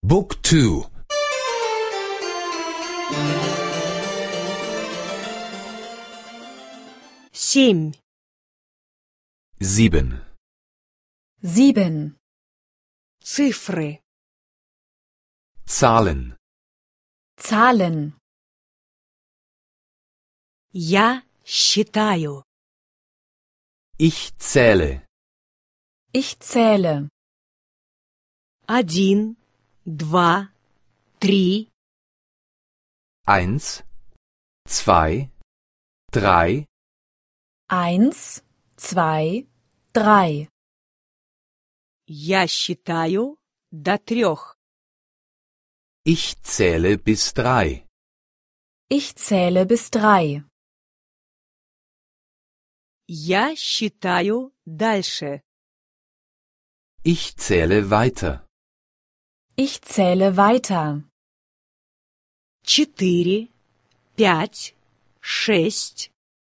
Book 2. Семь. 7. 7. Цифры. Zahlen. Zahlen. Я считаю. Ich zähle. Ich zähle. 1, 2, 3, 1, 2, 3, 1, 2, 3. Я считаю до 3. Ich zähle bis 3. Ich zähle bis 3. Я считаю дальше. Ich zähle weiter. Ich zähle weiter. 4, 5, 6,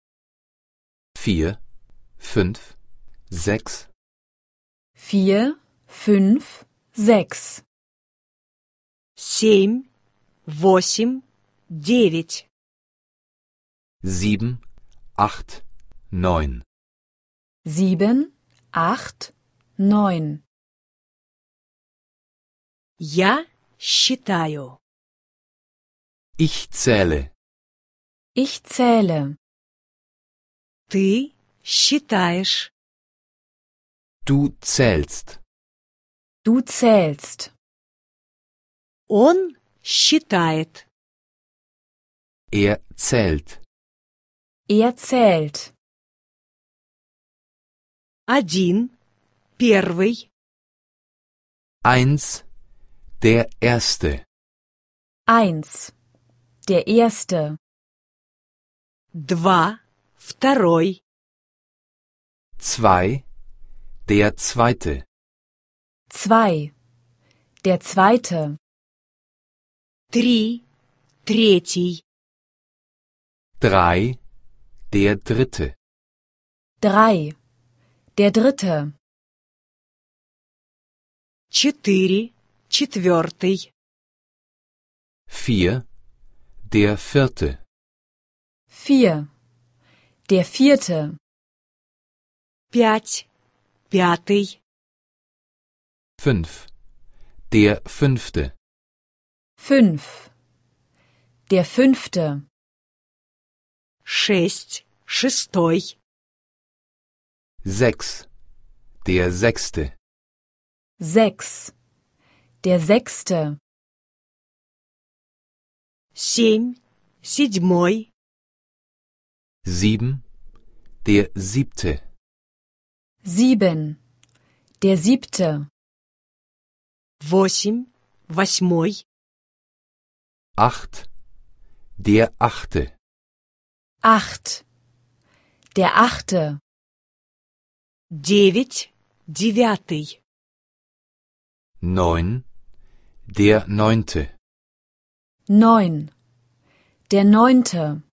4, 5, 6, 4, 5, 6. 7, 8, 9. 7, 8, 9. 7, 8, 9. Я считаю. Ich zähle. Ich zähle. Ты считаешь. Du zählst. Du zählst. Он считает. Er zählt. Er zählt. 1, первый. 1, der Erste. 1. Der Erste. 2, второй. 2, der Zweite. 2. Der Zweite. 3, третий. 3, der Dritte. 3. Der Dritte. 4, четвертый. 4, der Vierte. 4. Der Vierte. 5, пятый. 5, der Fünfte. 5. Der Fünfte. 6, шестой. 6, der Sechste. 6. Der Sechste. 7, седьмой. 7, der Siebte. 7. Der Siebte. 8, восьмой. 8, der Achte. 8. Der Achte. 9, девятый. 9, der Neunte. 9. Der Neunte.